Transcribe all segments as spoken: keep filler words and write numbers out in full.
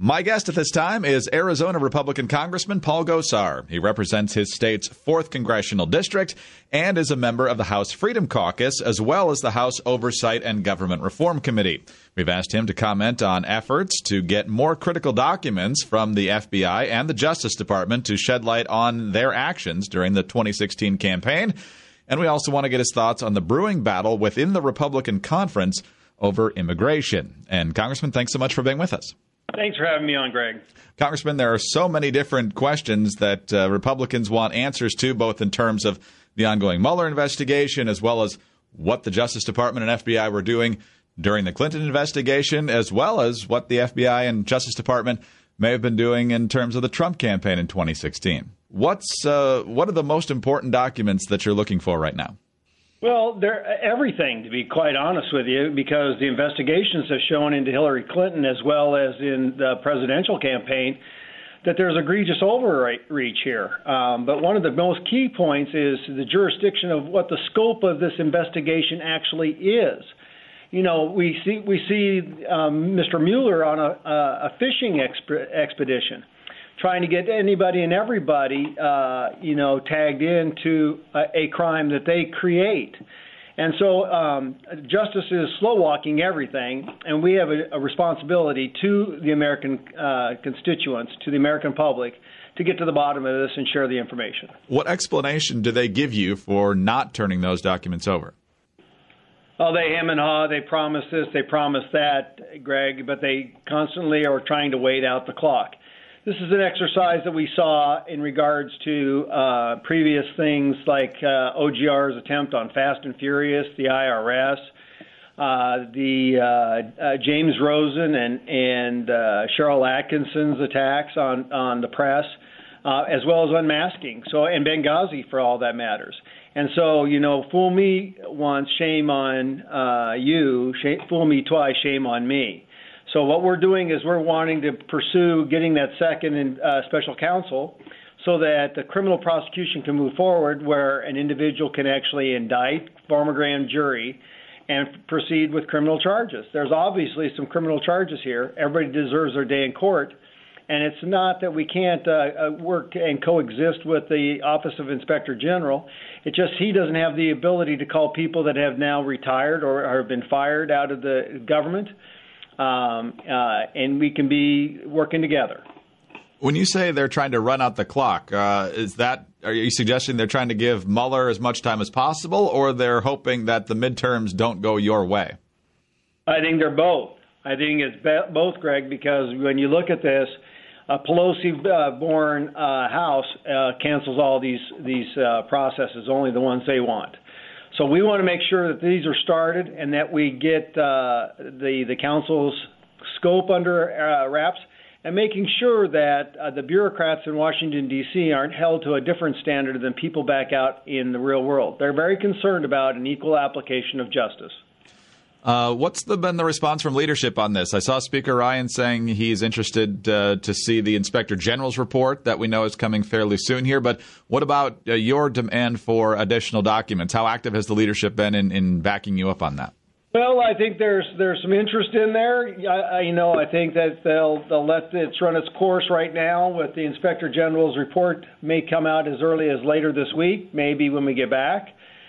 My guest at this time is Arizona Republican Congressman Paul Gosar. He represents his state's fourth Congressional District and is a member of the House Freedom Caucus, as well as the House Oversight and Government Reform Committee. We've asked him to comment on efforts to get more critical documents from the F B I and the Justice Department to shed light on their actions during the twenty sixteen campaign. And we also want to get his thoughts on the brewing battle within the Republican conference over immigration. And Congressman, thanks so much for being with us. Thanks for having me on, Greg. Congressman, there are so many different questions that uh, Republicans want answers to, both in terms of the ongoing Mueller investigation, as well as what the Justice Department and F B I were doing during the Clinton investigation, as well as what the F B I and Justice Department may have been doing in terms of the Trump campaign in twenty sixteen. What's uh, what are the most important documents that you're looking for right now? Well, they're everything, to be quite honest with you, because the investigations have shown into Hillary Clinton as well as in the presidential campaign that there's egregious overreach here. Um, but one of the most key points is the jurisdiction of what the scope of this investigation actually is. You know, we see we see um, Mister Mueller on a, a fishing exp- expedition, trying to get anybody and everybody, uh, you know, tagged into a, a crime that they create. And so um, justice is slow-walking everything, and we have a, a responsibility to the American uh, constituents, to the American public, to get to the bottom of this and share the information. What explanation do they give you for not turning those documents over? Oh, they hem and haw, they promise this, they promise that, Greg, but they constantly are trying to wait out the clock. This is an exercise that we saw in regards to uh, previous things like uh, O G R's attempt on Fast and Furious, the I R S, uh, the uh, uh, James Rosen and, and uh, Cheryl Atkinson's attacks on, on the press, uh, as well as unmasking, so and Benghazi for all that matters. And so, you know, fool me once, shame on uh, you, shame, fool me twice, shame on me. So what we're doing is we're wanting to pursue getting that second uh, special counsel so that the criminal prosecution can move forward where an individual can actually indict, form a grand jury, and proceed with criminal charges. There's obviously some criminal charges here. Everybody deserves their day in court. And it's not that we can't uh, work and coexist with the Office of Inspector General. It's just he doesn't have the ability to call people that have now retired or, or have been fired out of the government. Um, uh, and we can be working together. When you say they're trying to run out the clock, uh, is that are you suggesting they're trying to give Mueller as much time as possible, or they're hoping that the midterms don't go your way? I think they're both. I think it's be- both, Greg, because when you look at this, a Pelosi-born uh, House uh, cancels all these these uh, processes, only the ones they want. So we want to make sure that these are started and that we get uh, the the council's scope under uh, wraps, and making sure that uh, the bureaucrats in Washington, D C aren't held to a different standard than people back out in the real world. They're very concerned about an equal application of justice. Uh, what's the, been the response from leadership on this? I saw Speaker Ryan saying he's interested uh, to see the Inspector General's report that we know is coming fairly soon here. But what about uh, your demand for additional documents? How active has the leadership been in, in backing you up on that? Well, I think there's there's some interest in there. I, I, you know, I think that they'll they'll let it run its course right now. With the Inspector General's report may come out as early as later this week, maybe when we get back.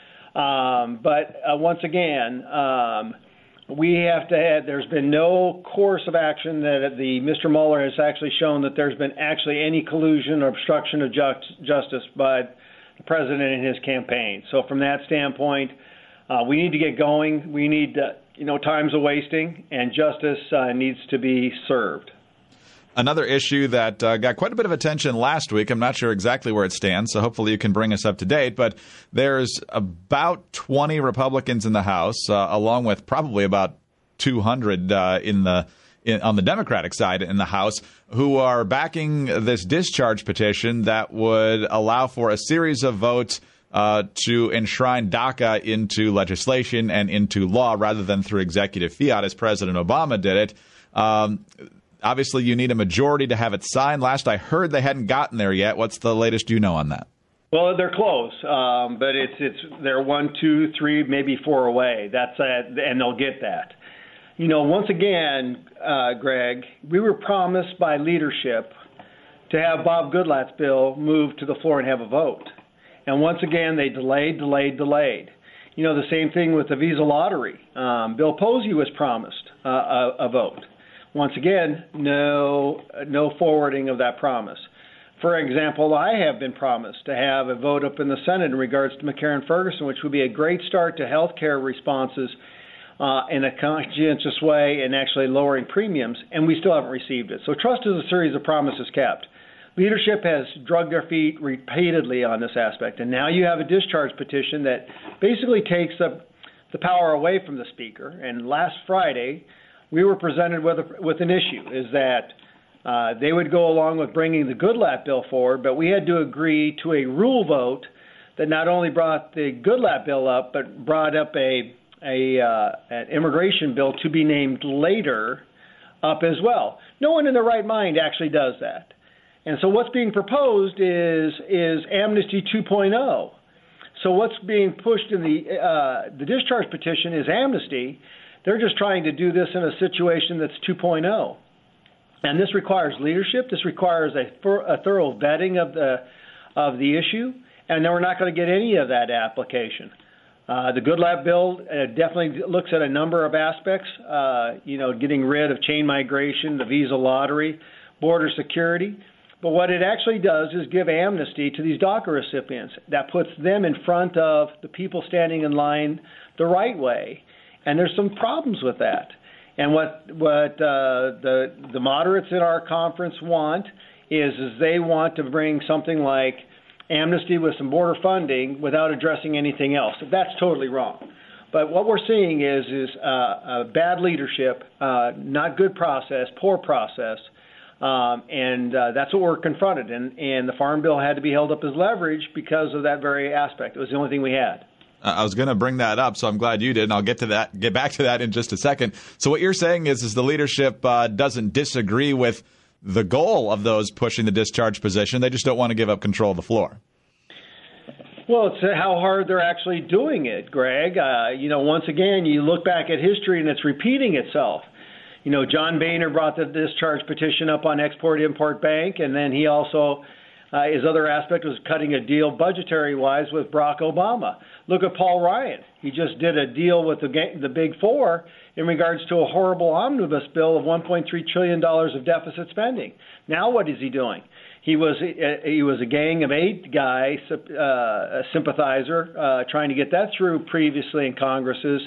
Um, but uh, once again, um, we have to have, there's been no course of action that the Mister Mueller has actually shown that there's been actually any collusion or obstruction of just, justice by the president and his campaign. So from that standpoint, uh, we need to get going. We need, uh, you know, time's a wasting, and justice uh, needs to be served. Another issue that uh, got quite a bit of attention last week, I'm not sure exactly where it stands, so hopefully you can bring us up to date, but there's about twenty Republicans in the House, uh, along with probably about two hundred uh, in the in, on the Democratic side in the House, who are backing this discharge petition that would allow for a series of votes uh, to enshrine DACA into legislation and into law rather than through executive fiat, as President Obama did it. Um, Obviously, you need a majority to have it signed. Last I heard, they hadn't gotten there yet. What's the latest you know on that? Well, they're close, um, but it's it's they're one, two, three, maybe four away. That's uh, and they'll get that. You know, once again, uh, Greg, we were promised by leadership to have Bob Goodlatte's bill move to the floor and have a vote. And once again, they delayed, delayed, delayed. You know, the same thing with the Visa lottery. Um, Bill Posey was promised uh, a, a vote. Once again, no, no forwarding of that promise. For example, I have been promised to have a vote up in the Senate in regards to McCarran-Ferguson, which would be a great start to health care responses uh, in a conscientious way and actually lowering premiums, and we still haven't received it. So trust is a series of promises kept. Leadership has drugged their feet repeatedly on this aspect, and now you have a discharge petition that basically takes the, the power away from the Speaker. And last Friday, we were presented with, a, with an issue, is that uh, they would go along with bringing the Goodlatte bill forward, but we had to agree to a rule vote that not only brought the Goodlatte bill up, but brought up a, a uh, an immigration bill to be named later up as well. No one in their right mind actually does that. And so what's being proposed is is Amnesty two point oh. So what's being pushed in the uh, the discharge petition is amnesty. They're just trying to do this in a situation that's two point oh. And this requires leadership. This requires a, a thorough vetting of the of the issue. And then we're not going to get any of that application. Uh, the Goodlatte bill uh, definitely looks at a number of aspects, uh, you know, getting rid of chain migration, the visa lottery, border security. But what it actually does is give amnesty to these DACA recipients. That puts them in front of the people standing in line the right way. And there's some problems with that. And what what uh, the the moderates in our conference want is, is they want to bring something like amnesty with some border funding without addressing anything else. That's totally wrong. But what we're seeing is is uh, uh, bad leadership, uh, not good process, poor process. Um, and uh, that's what we're confronted. And, and the Farm Bill had to be held up as leverage because of that very aspect. It was the only thing we had. Uh, I was going to bring that up, so I'm glad you did, and I'll get to that, get back to that in just a second. So what you're saying is, is the leadership uh, doesn't disagree with the goal of those pushing the discharge position. They just don't want to give up control of the floor. Well, it's how hard they're actually doing it, Greg. Uh, you know, once again, you look back at history, and it's repeating itself. You know, John Boehner brought the discharge petition up on Export-Import Bank, and then he also, uh, his other aspect was cutting a deal budgetary-wise with Barack Obama. Look at Paul Ryan. He just did a deal with the, the Big Four in regards to a horrible omnibus bill of one point three trillion dollars of deficit spending. Now what is he doing? He was he was a Gang of Eight guy, uh, a sympathizer, uh, trying to get that through previously in Congresses,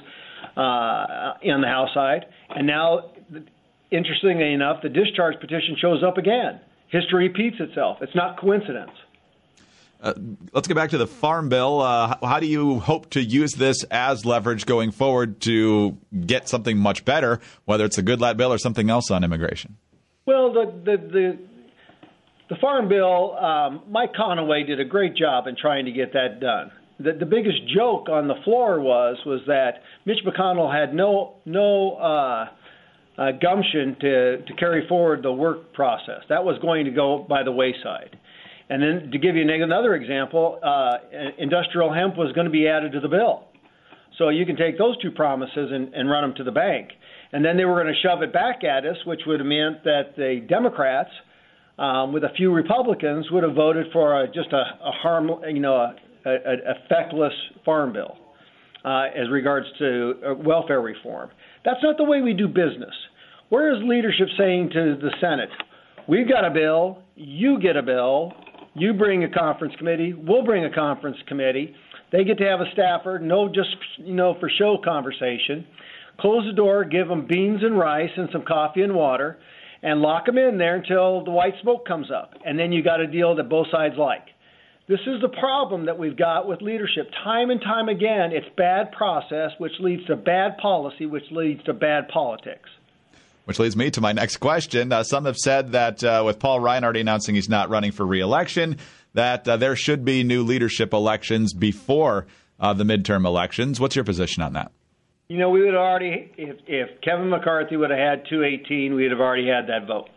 uh, in the House side, and now, interestingly enough, the discharge petition shows up again. History repeats itself. It's not coincidence. Uh, let's get back to the Farm Bill. Uh, how do you hope to use this as leverage going forward to get something much better, whether it's a Goodlatte bill or something else on immigration? Well, the the the, the Farm Bill, um, Mike Conaway did a great job in trying to get that done. The, the biggest joke on the floor was was that Mitch McConnell had no no uh, uh, gumption to to carry forward the work process. That was going to go by the wayside. And then to give you another example, uh, industrial hemp was going to be added to the bill. So you can take those two promises and, and run them to the bank. And then they were going to shove it back at us, which would have meant that the Democrats, um, with a few Republicans, would have voted for a, just a, a harm, you know, a, a, a effectless farm bill uh, as regards to uh, welfare reform. That's not the way we do business. Where is leadership saying to the Senate, we've got a bill, you get a bill, you bring a conference committee, we'll bring a conference committee. They get to have a staffer, no just, you know, for show conversation. Close the door, give them beans and rice and some coffee and water, and lock them in there until the white smoke comes up. And then you got a deal that both sides like. This is the problem that we've got with leadership. Time and time again, it's bad process, which leads to bad policy, which leads to bad politics. Which leads me to my next question. Uh, some have said that uh, with Paul Ryan already announcing he's not running for re-election, that uh, there should be new leadership elections before uh, the midterm elections. What's your position on that? You know, we would already, if, if Kevin McCarthy would have had two eighteen, we would have already had that vote.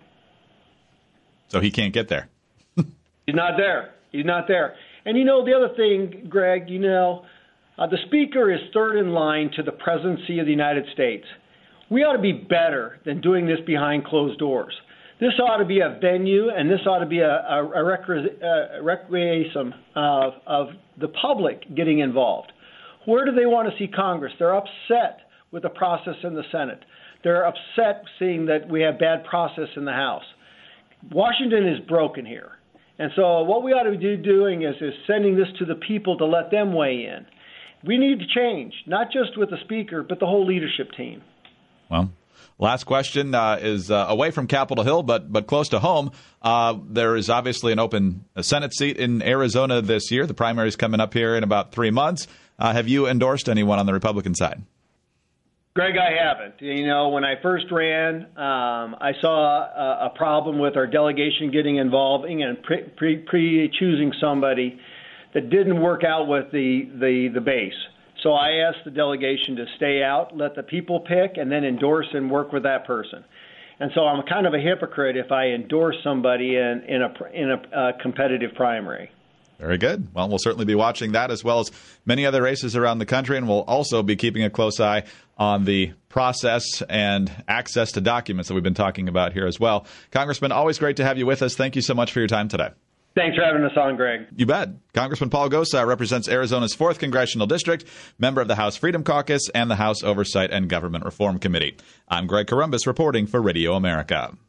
So he can't get there. He's not there. He's not there. And, you know, the other thing, Greg, you know, uh, the Speaker is third in line to the presidency of the United States. We ought to be better than doing this behind closed doors. This ought to be a venue, and this ought to be a, a, a recre- uh, recreation of, of the public getting involved. Where do they want to see Congress? They're upset with the process in the Senate. They're upset seeing that we have bad process in the House. Washington is broken here. And so what we ought to be doing is, is sending this to the people to let them weigh in. We need to change, not just with the Speaker, but the whole leadership team. Well, last question uh, is uh, away from Capitol Hill, but but close to home. Uh, there is obviously an open Senate seat in Arizona this year. The primary is coming up here in about three months. Uh, have you endorsed anyone on the Republican side? Greg, I haven't. You know, when I first ran, um, I saw a, a problem with our delegation getting involved and pre, pre, pre-choosing somebody that didn't work out with the, the, the base. So I asked the delegation to stay out, let the people pick, and then endorse and work with that person. And so I'm kind of a hypocrite if I endorse somebody in, in a in a uh, competitive primary. Very good. Well, we'll certainly be watching that as well as many other races around the country, and we'll also be keeping a close eye on the process and access to documents that we've been talking about here as well. Congressman, always great to have you with us. Thank you so much for your time today. Thanks for having us on, Greg. You bet. Congressman Paul Gosar represents Arizona's fourth Congressional District, member of the House Freedom Caucus and the House Oversight and Government Reform Committee. I'm Greg Corombos reporting for Radio America.